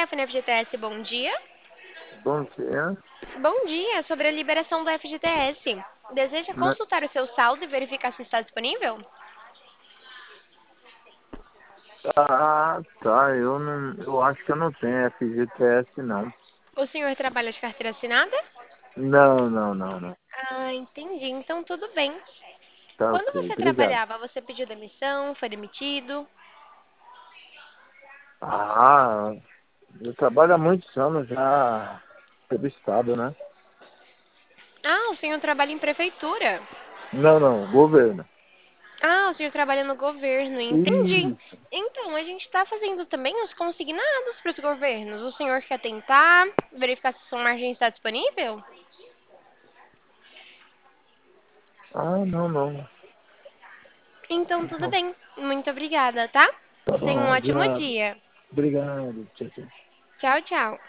Stephanie FGTS, bom dia. Bom dia. Bom dia, sobre a liberação do FGTS. Deseja Na- consultar o seu saldo e verificar se está disponível? tá. Eu acho que eu não tenho FGTS, não. O senhor trabalha de carteira assinada? Não. Ah, entendi. Então tudo bem. Tá Quando ok, você obrigado. trabalhava, você pediu demissão, foi demitido? Ah, eu trabalho há muitos anos já pelo Estado, né? Ah, o senhor trabalha em prefeitura. Não, governo. Ah, o senhor trabalha no governo, entendi. Isso. Então, a gente está fazendo também os consignados para os governos. O senhor quer tentar verificar se sua margem está disponível? Não. Então, tudo bem. Muito obrigada, tá? Tá Tenha um bom, de ótimo nada. dia. Obrigado. Tchau, tchau. Tchau, tchau.